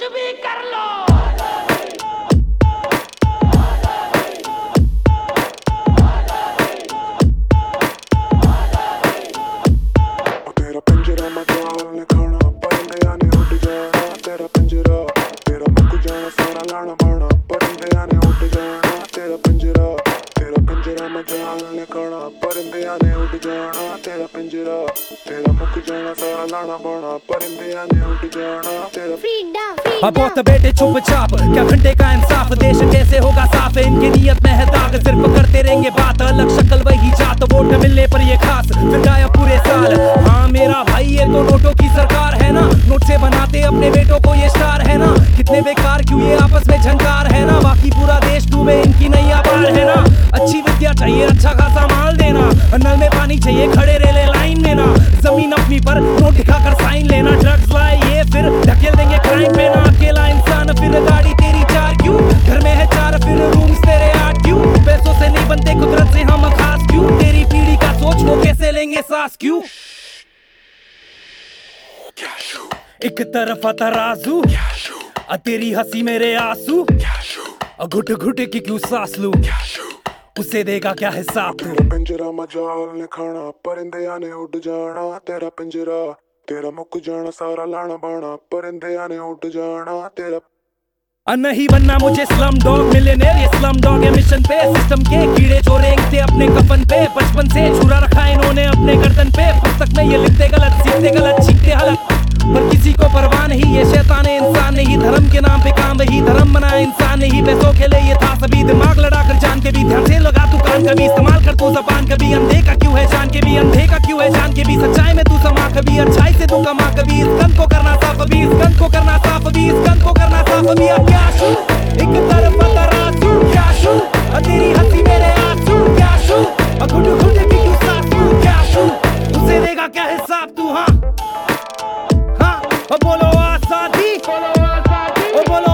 भी कर लो। तेरा पंजरा मजाल खाना परिंदे आने उड़ जाना, तेरा पंजरा तेरा मुक जाना सारा लाना बाना, परिंदे आने उड़ जाना तेरा पंजरा मजाल खाना परिंदे आने उड़ जाना, तेरा पंजरा तेरा मुक जाना सारा लाना बाना, परिंदे आने उड़ जाना तेरा अब बहुत बेटे चुपचाप क्या घंटे का इंसाफ, देश कैसे होगा साफ, इनकी नीयत में है दाग, सिर्फ करते रहेंगे बात, अलग शक्ल वही जात, वोट मिलने पर ये खास फिर गायब पूरे साल। हाँ मेरा भाई ये तो नोटों की सरकार है ना, नोट से बनाते अपने बेटों को ये स्टार है ना, कितने बेकार क्यों ये आपस में झंकार है ना, बाकी पूरा देश डूबे इनकी नैया पार है ना। अच्छी विद्या चाहिए अच्छा खासा माल देना, नल में पानी चाहिए खड़े रेले लाइन में ना, जमीन अपनी पर नोट दिखाकर साइन लेना, ड्रग्स लाए ये फिर ढकेल देंगे क्राइम पे ना, अकेला इंसान फिर गाड़ी तेरी चार क्यों, घर में है चार फिर रूम्स तेरे 8 क्यों, पैसों से नहीं बनते कुदरत से हम खास क्यों, तेरी पीढ़ी का सोच वो कैसे लेंगे सांस क्यों। एक तरफ तराजू तेरी हंसी मेरे आंसू, घुट घुट की क्यों सांस लूं, उसे देगा क्या हिसाब तू। तेरा पंजरा मजाल खाना परिंदे आने उड़ जाना, तेरा पंजरा तेरा मुक जाना सारा लाना बाना, परिंदे आने उड़ जाना तेरा नहीं बनना मुझे स्लम डॉग मिलियनेयर, ये स्लम डॉग है मिशन पे, सिस्टम के कीड़े चोरेंगे अपने कफन पे, बचपन से छुरा रखा इन्होंने अपने गर्दन पे, पुस्तक में ये लिखते गलत सीखते गलत सीखते हलत, पर किसी को परवाह नहीं ये शैतान इंसान नहीं, धर्म के नाम पे काम वही धर्म बना इंसान नहीं, पैसों के लिए ये था सभी दिमाग लड़ा कर जान के भी, ध्यान से लगा तू कान कभी इस्तेमाल कर तू जबान कभी, अंधे का क्यों है जान के भी, अंधे का क्यों है जान के भी, सच्चाई में तू समा कभी, अच्छाई से तू कमा कभी, इस गन को करना साफ अभी, इस गन को करना साफ अभी, इस गन को करना साफ अभी। अब क्या शू एक तरफ तराजू क्या शू, तेरी हंसी मेरे आंसू क्या शू, घुट घुट की क्यों सांसू क्या शू, उसे देगा क्या हिसाब तू। हाँ हाँ बोलो आजादी, बोलो